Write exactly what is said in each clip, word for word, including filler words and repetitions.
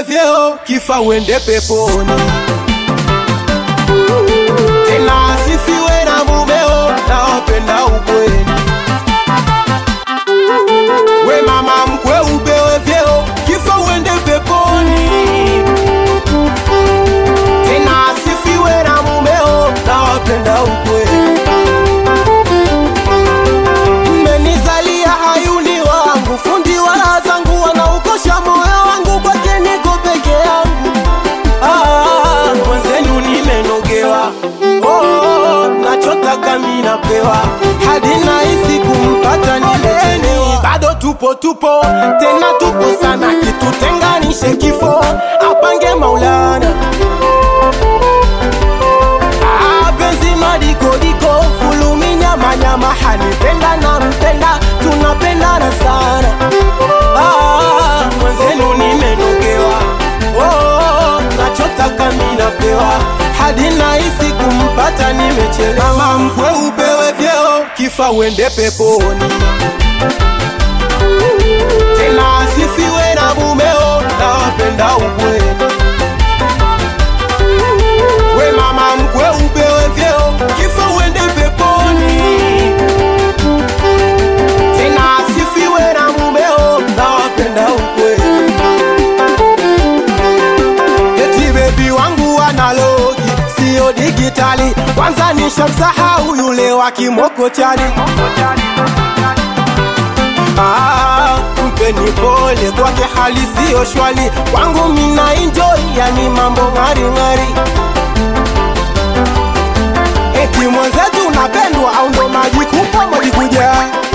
vyeo kifa uende peponi. Tena asifiwe na mumeo na wapenda ukweli. We mama mkwe upewe vyeo kifa uende peponi. Tena asifiwe na mumeo na wapenda ukweli. Mmenizalia hayuni wangu, fundi wala zangu wanaukosha moyo wangu, kwake niko peke yangu. Ah, mwenzenu nimenogewa. Oh, nachotaka mimi napewa, hadi nahisi kumpata nimechelewa. Bado tupo tupo, tena tupo sana, kitutenganishe kifo, apange Maulana. Ah, penzi madiko diko, fulumi nyama nyama, hanipenda na mpenda, tunapendana sana. Ah, mwenzenu nimenogewa. Oh, nachotaka mimi napewa, hadi nahisi kumpata nimechelewa. Mama mkwe upewe vyeo kifa uende peponi. Tena asifiwe na mumeo na wapenda ukweli. We mama mkwe upewe vyeo kifa uende peponi. Tena asifiwe na mumeo na wapenda ukweli. Eti baby wangu analogi sio digitali, kwanza nishamsahau yule wa kimoko chali. Ah, mpeni pole kwake hali sio shwali, kwangu mina enjoy yani mambo ngari ngari. Eti mwenzetu unapendwa au ndo maji kupa maji kuja?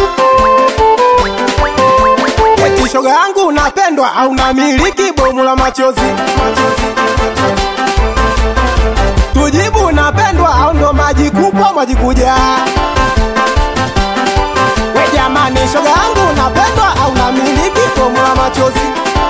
Eti shoga yangu unapendwa au namiliki bomu la machozi? Tujibu unapendwa au ndo maji kupa maji kuja? We jamani, shoga yangu unapendwa au namiliki bomu la machozi?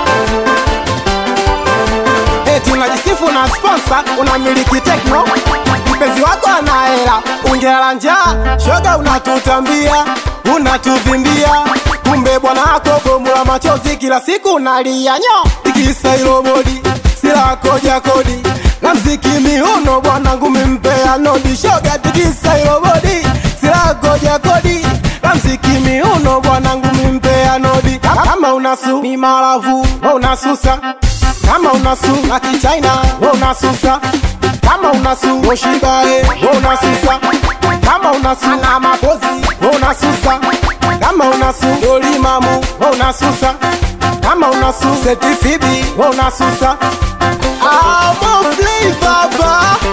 Eti unajisifu na sponsor, unamiliki Tekno, mpenzi wako ana hela, ungela njaa, shoga unatutambia, unatuvimbia, kumbe bwana wako bomu la machozi kila siku unalia nyo. Tikisa ilo bodi, sila koja kodi, na mziki miuno bwana ngumi mpea nodi. Shoga tikisa ilo bodi, sila koja kodi, na mziki miuno bwana ngumi mpea nodi. Kama unasu ni malavu, unasusa. Kama unasu na kichaina, unasusa. Kama unasu Oshibae, unasusa. Kama unasu na mapozi, unasusa. Kama unasu Dolimamu, unasusa. Kama unasu Setifibi, unasusa. Amo Flavor.